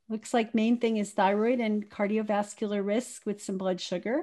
Looks like main thing is thyroid and cardiovascular risk with some blood sugar.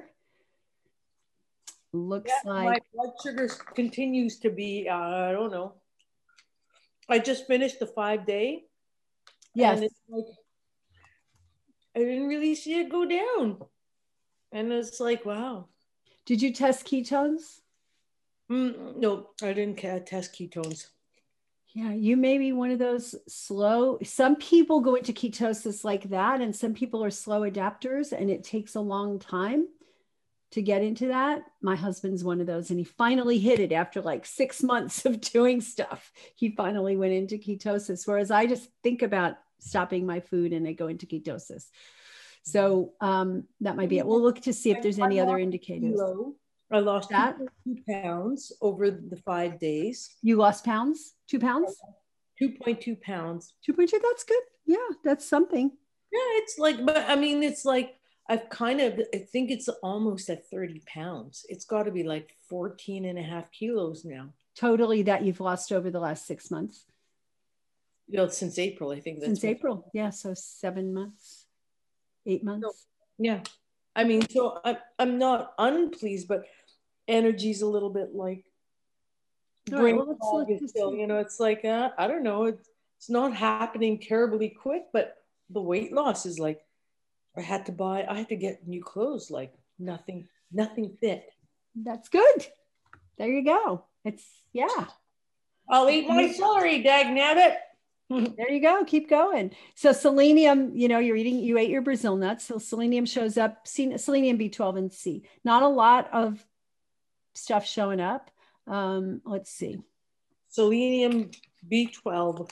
Looks Yeah, my like, blood sugar continues to be, I don't know. I just finished the 5 day yes. and it's like, I didn't really see it go down. And it's like, wow. Did you test ketones? No, I didn't test ketones. Yeah, you may be one of those slow. Some people go into ketosis like that, and some people are slow adapters, and it takes a long time to get into that. My husband's one of those, and he finally hit it after like 6 months of doing stuff. He finally went into ketosis, whereas I just think about stopping my food and I go into ketosis. So that might be it. We'll look to see if there's I any other lost a indicators. kilo. I lost That 2.2 pounds over the 5 days. you lost pounds, 2 pounds, 2.2 pounds. 2.2. That's good. Yeah, that's something. Yeah, it's like, but I mean, it's like, I think it's almost at 30 pounds. It's got to be like 14 and a half kilos now. Totally that you've lost over the last 6 months. You know, since April, I think that's Since what. April. Yeah. So 7 months, 8 months. Yeah. I mean, so I'm not unpleased, but energy's a little bit like All right. brain Well, let's fog look is to still, see. it's like, I don't know. It's not happening terribly quick, but the weight loss is like, I had to get new clothes, like nothing fit. That's good. There you go. It's, yeah. I'll eat my celery, dag nabbit. There you go. Keep going. So selenium, you ate your Brazil nuts. So selenium shows up, selenium, B12 and C. Not a lot of stuff showing up. Let's see. Selenium, B12.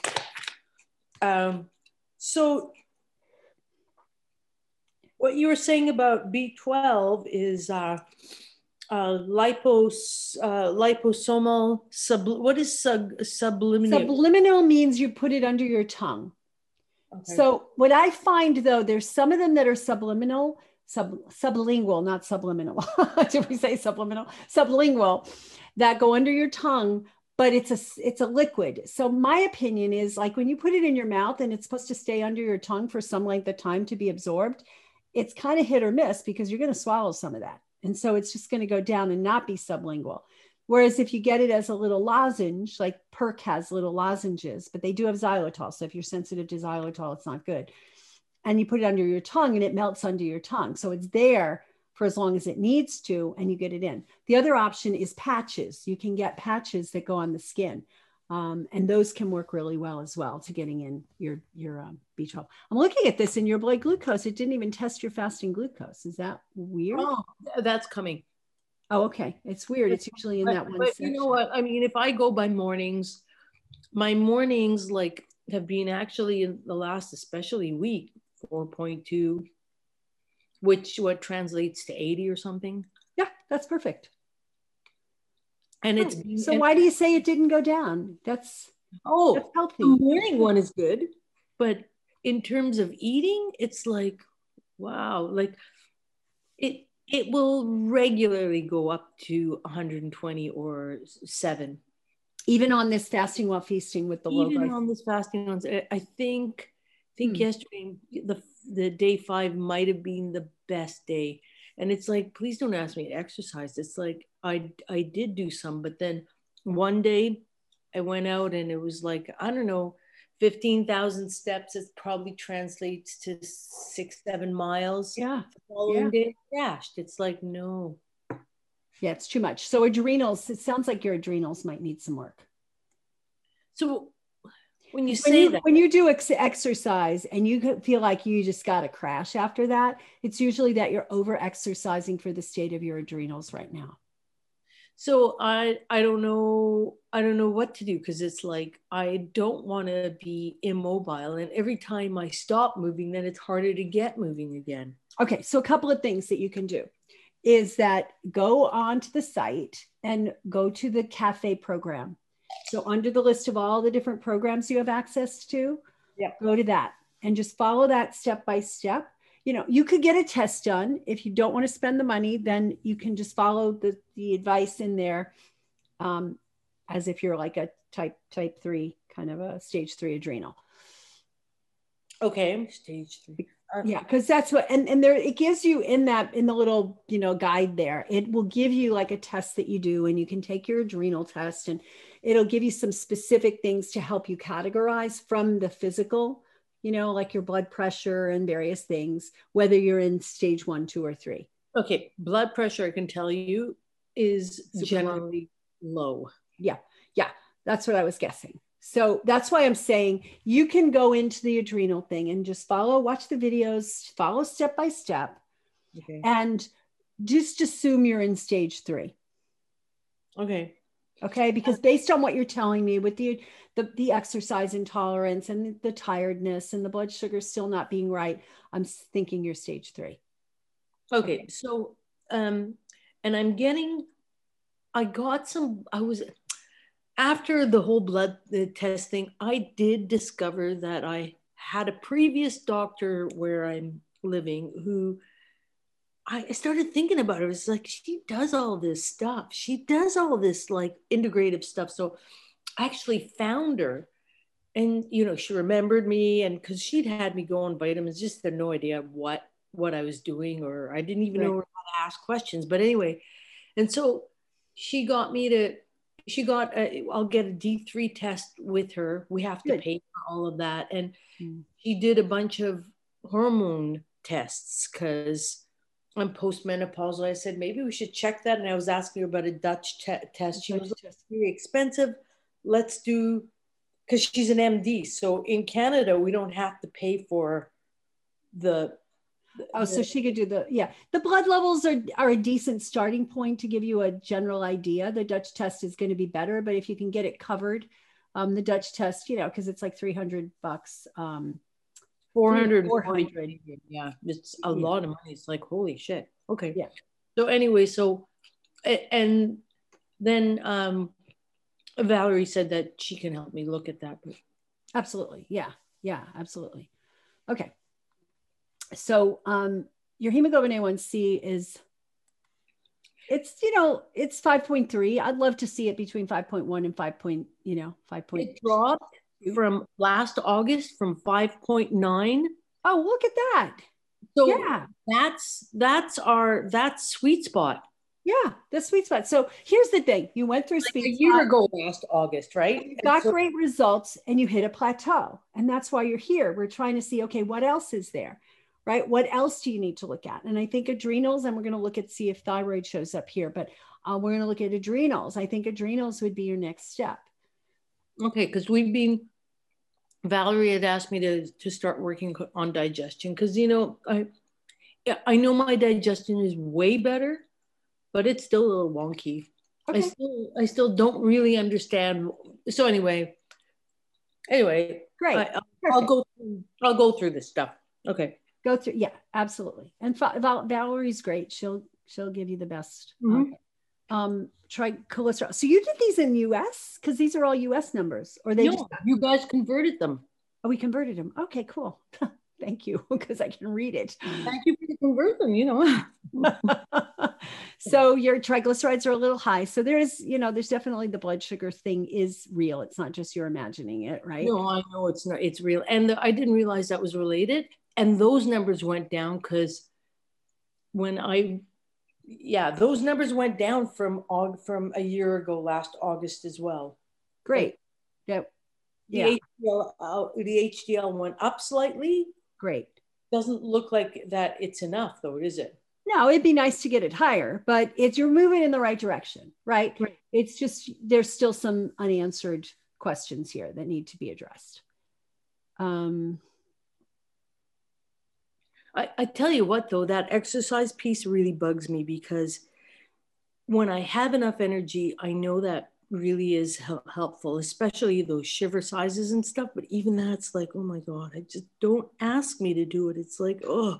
So what you were saying about B12 is liposomal what is subliminal? Subliminal means you put it under your tongue. Okay. So what I find though, there's some of them that are subliminal, sublingual, not subliminal. Did we say subliminal? Sublingual that go under your tongue, but it's a liquid. So my opinion is like when you put it in your mouth and it's supposed to stay under your tongue for some length of time to be absorbed, it's kind of hit or miss because you're going to swallow some of that. And so it's just going to go down and not be sublingual. Whereas if you get it as a little lozenge, like Perk has little lozenges, but they do have xylitol. So if you're sensitive to xylitol, it's not good. And you put it under your tongue and it melts under your tongue. So it's there for as long as it needs to, and you get it in. The other option is patches. You can get patches that go on the skin. And those can work really well as well to getting in your B12. I'm looking at this in your blood glucose. It didn't even test your fasting glucose. Is that weird? Oh, that's coming. Oh, okay. It's weird. It's usually in that one But section. you know what? I mean, if I go by mornings, my mornings like have been actually in the last, especially week, 4.2, which what translates to 80 or something. Yeah, that's perfect. And it's so why do you say it didn't go down? That's healthy. The morning one is good, but in terms of eating, it's like, wow, like it will regularly go up to 120 or 7. Even on this fasting while feasting with the low Even on this fasting on, I think yesterday the day 5 might have been the best day. And it's like, please don't ask me to exercise. It's like I did do some, but then one day I went out and it was like, I don't know, 15,000 steps. It probably translates to 6-7 miles. Yeah. The following day I crashed. It's like, no. Yeah, it's too much. So adrenals, it sounds like your adrenals might need some work. So when you say that, when you do exercise and you feel like you just got to crash after that, it's usually that you're over exercising for the state of your adrenals right now. So I don't know what to do because it's like I don't want to be immobile, and every time I stop moving, then it's harder to get moving again. Okay, so a couple of things that you can do is that go onto the site and go to the cafe program. So under the list of all the different programs you have access to, go to that and just follow that step by step. You could get a test done. If you don't want to spend the money, then you can just follow the advice in there as if you're like a type 3, kind of a stage 3 adrenal. Okay, stage 3. Yeah, because that's what, and there it gives you in that, in the little, guide there, it will give you like a test that you do, and you can take your adrenal test, and it'll give you some specific things to help you categorize from the physical, like your blood pressure and various things, whether you're in stage 1, 2, or 3. Okay, blood pressure, I can tell you, is Super generally low. Yeah, yeah, that's what I was guessing. So that's why I'm saying you can go into the adrenal thing and just watch the videos, follow step by step, Okay. and just assume you're in stage 3. Okay. Okay, because based on what you're telling me with the exercise intolerance and the tiredness and the blood sugar still not being right, I'm thinking you're stage 3. Okay, so and I was after the whole blood test thing, I did discover that I had a previous doctor where I'm living who I started thinking about it. It's like she does all this stuff. She does all this like integrative stuff. So I actually found her, and she remembered me, and because she'd had me go on vitamins, just had no idea what I was doing, or I didn't even know how to ask questions. But anyway, and so she got me to I'll get a D3 test with her. We have to Good. pay for all of that. And she did a bunch of hormone tests because I'm postmenopausal. I said, maybe we should check that. And I was asking her about a Dutch test. She was like, very expensive. Let's do, because she's an MD. So in Canada, we don't have to pay for the. So she could do the blood levels are a decent starting point to give you a general idea. The Dutch test is going to be better, but if you can get it covered, the Dutch test, because it's like $300, 400. Yeah, it's a lot of money. It's like, holy shit. Okay. Yeah. So anyway, and then Valerie said that she can help me look at that. Absolutely. Yeah. Yeah, absolutely. Okay. So your hemoglobin A1C it's 5.3. I'd love to see it between 5.1 and 5. 5. It dropped from last August from 5.9. Oh, look at that. So yeah, that's sweet spot. Yeah, the sweet spot. So here's the thing. You went through like a year ago last August, right? You got great results and you hit a plateau. And that's why you're here. We're trying to see, okay, what else is there? Right? What else do you need to look at? And I think adrenals, and we're going to look at, see if thyroid shows up here, but we're going to look at adrenals. I think adrenals would be your next step. Okay, because Valerie had asked me to start working on digestion because, I know my digestion is way better, but it's still a little wonky. Okay. I still don't really understand. So anyway, great. I'll go through this stuff. Okay. Go through. Yeah, absolutely. And Valerie's great. She'll give you the best. Triglycerol. So you did these in US? Because these are all US numbers, or you guys converted them. Oh, we converted them. Okay, cool. Thank you, because I can read it. Thank you for converting them, So your triglycerides are a little high. So there's definitely the blood sugar thing is real. It's not just you're imagining it, right? No, I know it's not. It's real. And I didn't realize that was related. And those numbers went down because those numbers went down from a year ago, last August as well. Great. Yep. The HDL went up slightly. Great. Doesn't look like that it's enough though, is it? No, it'd be nice to get it higher, but you're moving in the right direction, right? It's just, there's still some unanswered questions here that need to be addressed. I tell you what, though, that exercise piece really bugs me because when I have enough energy, I know that really is helpful, especially those shiver sizes and stuff. But even that's like, oh my God, I just don't ask me to do it. It's like, oh.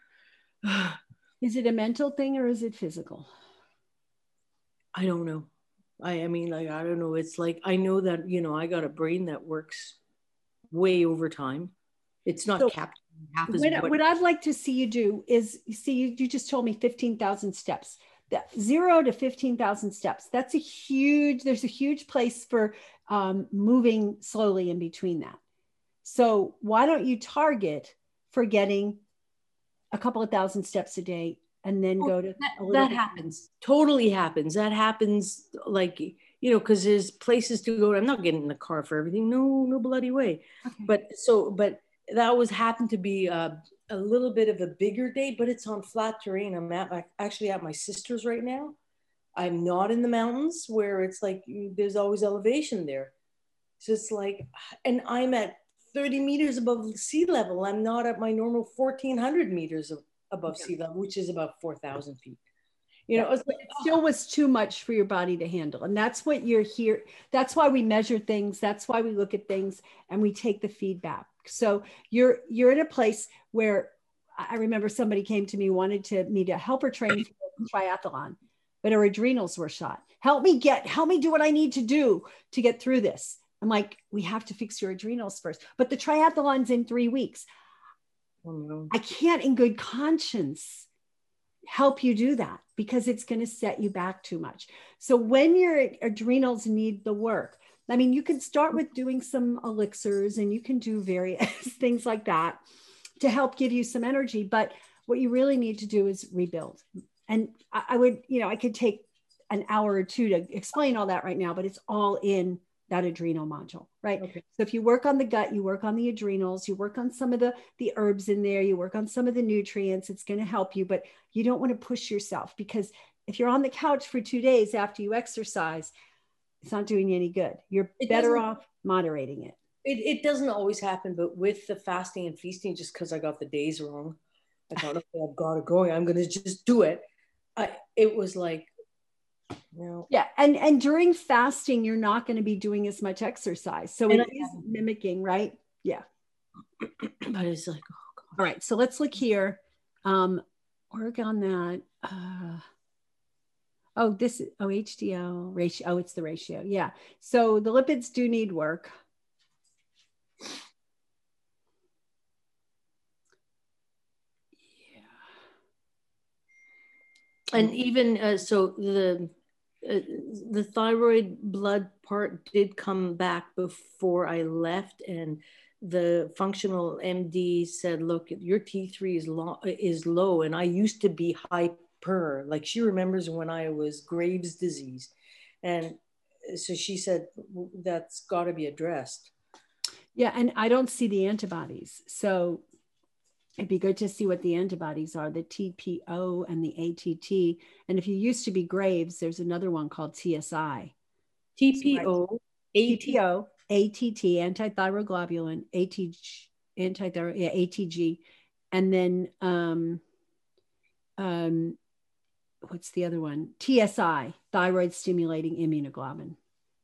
Is it a mental thing or is it physical? I don't know. I mean, like, I don't know. It's like, I know that, I got a brain that works way over time. It's not capturing half as much. What I'd like to see you do is, you just told me 15,000 steps. That 0 to 15,000 steps. There's a huge place for moving slowly in between that. So why don't you target for getting a couple of thousand steps a day and then go to that happens. Totally happens. That happens like, you know, because there's places to go. I'm not getting in the car for everything. No bloody way. Okay. But that always happened to be a little bit of a bigger day, but it's on flat terrain. I'm actually at my sister's right now. I'm not in the mountains where it's like there's always elevation there. So it's like, and I'm at 30 meters above sea level. I'm not at my normal 1,400 meters above sea level, which is about 4,000 feet. You know, it still was too much for your body to handle. And that's what you're here. That's why we measure things. That's why we look at things and we take the feedback. So you're in a place where I remember somebody came to me, wanted me to help her train for triathlon, but her adrenals were shot. Help me do what I need to do to get through this. I'm like, we have to fix your adrenals first. But the triathlon's in 3 weeks. Oh, no. I can't in good conscience help you do that because it's going to set you back too much. So when your adrenals need the work, I mean, you can start with doing some elixirs and you can do various things like that to help give you some energy. But what you really need to do is rebuild. And I would, you know, I could take an hour or two to explain all that right now, but it's all in that adrenal module, right? Okay. So if you work on the gut, you work on the adrenals, you work on some of the herbs in there, you work on some of the nutrients, it's going to help you, but you don't want to push yourself because if you're on the couch for 2 days after you exercise, it's not doing you any good. You're better off moderating it. It doesn't always happen, but with the fasting and feasting, just because I got the days wrong, I thought, okay, I've got it going. I'm going to just do it. It was like, no. Yeah. And during fasting, you're not going to be doing as much exercise. So it is mimicking, right? Yeah. But it's like, oh God. All right. So let's look here. Work on that. HDL ratio. Oh, it's the ratio. Yeah. So the lipids do need work. And even so the thyroid blood part did come back before I left, and the functional MD said, look, your T3 is low. And I used to be hyper, like she remembers when I was Graves' disease. And so she said, that's got to be addressed. Yeah. And I don't see the antibodies. So it'd be good to see what the antibodies are, the TPO and the ATT. And if you used to be Graves, there's another one called TSI. TPO, TPO, ATT, antithyroid globulin, antithyroid, ATG. And then what's the other one? TSI, thyroid stimulating immunoglobulin.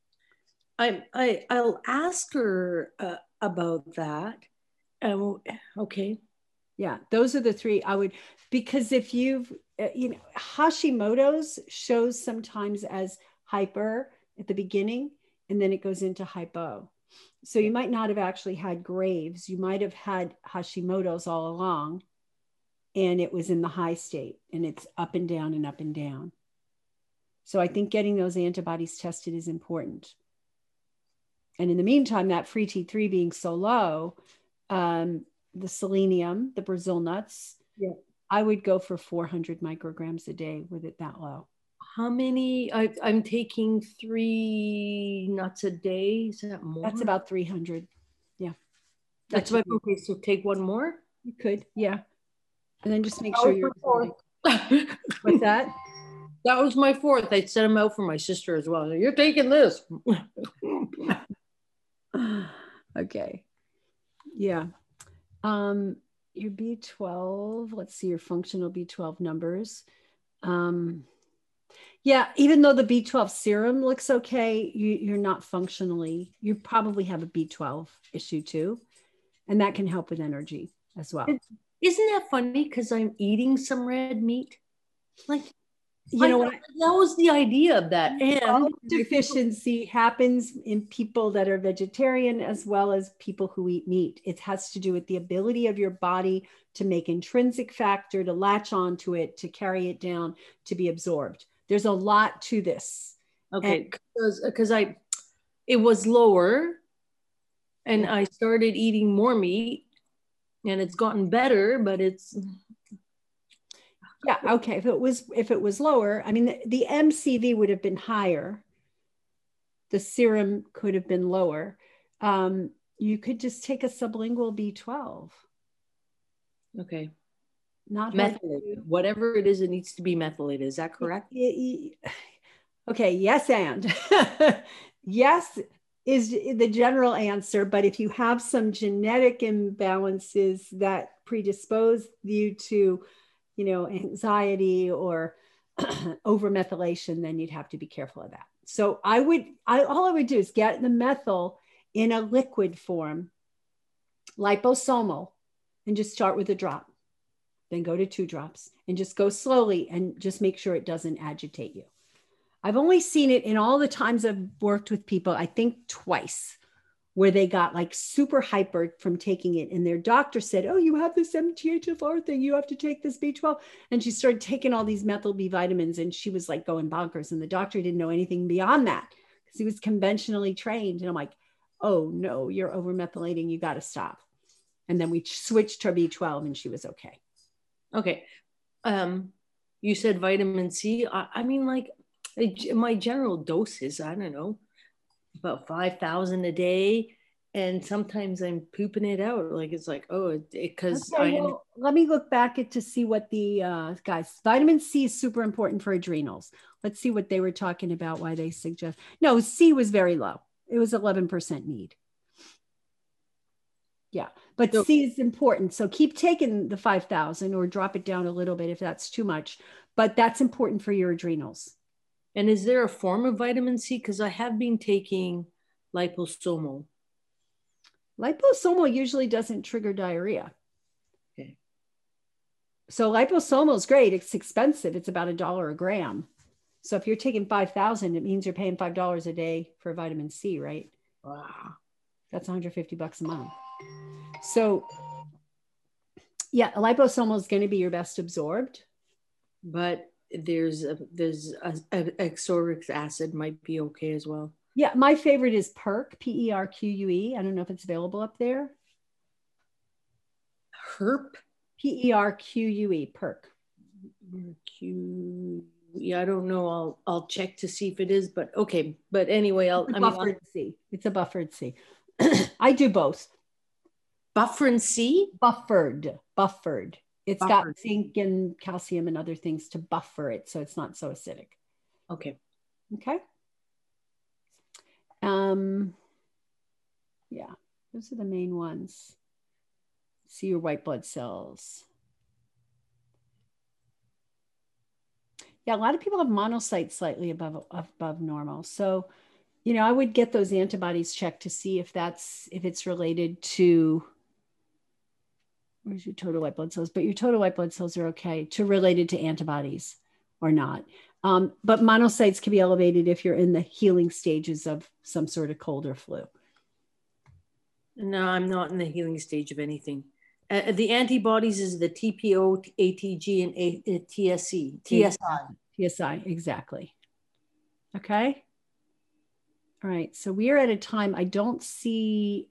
I'll ask her about that. Okay. Yeah, those are the three I would, because if you've, Hashimoto's shows sometimes as hyper at the beginning, and then it goes into hypo. So you might not have actually had Graves. You might have had Hashimoto's all along, and it was in the high state, and it's up and down and up and down. So I think getting those antibodies tested is important. And in the meantime, that free T3 being so low, the selenium, the Brazil nuts, I would go for 400 micrograms a day with it that low. How many? I'm taking 3 nuts a day. Is that more? That's about 300. Yeah. That's about, okay, so take one more? You could, yeah. And then just make sure you're... What's that? That was my 4th. I set them out for my sister as well. You're taking this. Okay. Yeah. Your B12, let's see your functional B12 numbers. Yeah, even though the B12 serum looks okay, you're not functionally, you probably have a B12 issue too. And that can help with energy as well. Isn't that funny? Because I'm eating some red meat. Like, you know what? That was the idea of that. And deficiency happens in people that are vegetarian as well as people who eat meat. It has to do with the ability of your body to make intrinsic factor, to latch onto it, to carry it down, to be absorbed. There's a lot to this. Okay, because it was lower. And I started eating more meat, and it's gotten better, but it's yeah, okay. If it was lower, I mean the MCV would have been higher. The serum could have been lower. You could just take a sublingual B12. okay. Not Methylated, whatever it is, it needs to be methylated. Is that correct? Okay, yes, and yes is the general answer. But if you have some genetic imbalances that predispose you to, anxiety or overmethylation, then you'd have to be careful of that. So all I would do is get the methyl in a liquid form, liposomal, and just start with a drop. Then go to 2 drops and just go slowly and just make sure it doesn't agitate you. I've only seen it in all the times I've worked with people, I think twice, where they got like super hyper from taking it. And their doctor said, oh, you have this MTHFR thing. You have to take this B12. And she started taking all these methyl B vitamins and she was like going bonkers. And the doctor didn't know anything beyond that because he was conventionally trained. And I'm like, oh no, you're over methylating. You got to stop. And then we switched to B12 and she was okay. Okay. You said vitamin C. I mean, like my general dose is, I don't know, about 5,000 a day. And sometimes I'm pooping it out. Like, it's like, oh, because well, let me look back to see what the guys, vitamin C is super important for adrenals. Let's see what they were talking about, why they suggest. No, C was very low. It was 11% need. Yeah, but so, C is important. So keep taking the 5,000 or drop it down a little bit if that's too much. But that's important for your adrenals. And is there a form of vitamin C? Because I have been taking liposomal. Liposomal usually doesn't trigger diarrhea. Okay. So liposomal is great. It's expensive. It's about $1 a gram. So if you're taking 5,000, it means you're paying $5 a day for vitamin C, right? Wow. That's $150 a month. So yeah, liposomal is going to be your best absorbed. But there's ascorbic acid might be okay as well. Yeah, my favorite is PERQ, PERQUE. I don't know if it's available up there. Herp? PERQUE, PERQ. Yeah, I don't know. I'll check to see if it is, but okay. But anyway, buffered C. It's a buffered C. I do both. Buffered C? Buffered. It's got zinc and calcium and other things to buffer it so it's not so acidic. Okay. Yeah, those are the main ones. See your white blood cells. Yeah, a lot of people have monocytes slightly above normal. So, I would get those antibodies checked to see if it's related to, where's your total white blood cells? But your total white blood cells are okay related to antibodies or not. But monocytes can be elevated if you're in the healing stages of some sort of cold or flu. No, I'm not in the healing stage of anything. The antibodies is the TPO, ATG, and TSI, exactly. Okay. All right. So we are at a time. I don't see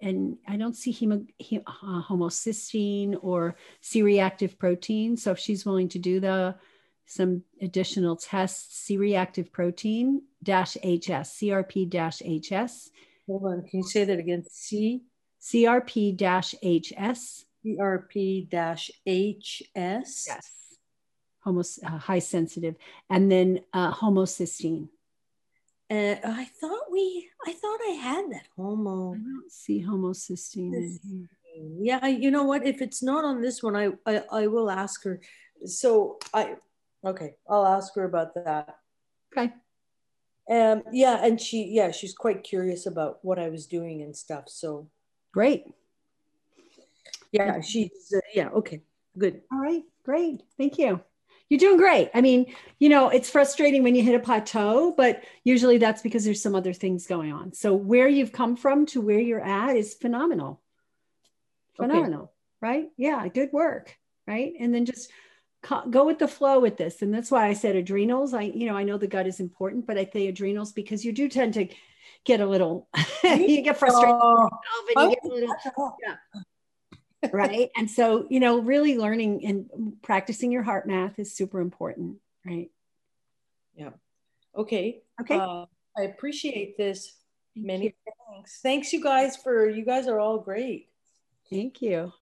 homocysteine or C-reactive protein. So if she's willing to do some additional tests, C-reactive protein -HS, CRP-HS. Hold on. Can you say that again? CRP-HS. CRP-HS. Yes. High sensitive. And then homocysteine. I thought I had that homo. I don't see homocysteine in here. Yeah, you know what? If it's not on this one, I will ask her. So I'll ask her about that. Okay. Yeah, and she's quite curious about what I was doing and stuff. So great. Yeah, she's okay, good. All right, great. Thank you. You're doing great. I mean, it's frustrating when you hit a plateau, but usually that's because there's some other things going on. So where you've come from to where you're at is phenomenal. Phenomenal, okay. Right? Yeah, good work, right? And then just go with the flow with this. And that's why I said adrenals. I know the gut is important, but I say adrenals because you do tend to get a little, you get frustrated and you get a little, yeah. Right. And so, you know, really learning and practicing your heart math is super important. Right. Yeah. Okay. Okay. I appreciate this. Thank Many you. thanks. Thanks, you guys, you guys are all great. Thank you.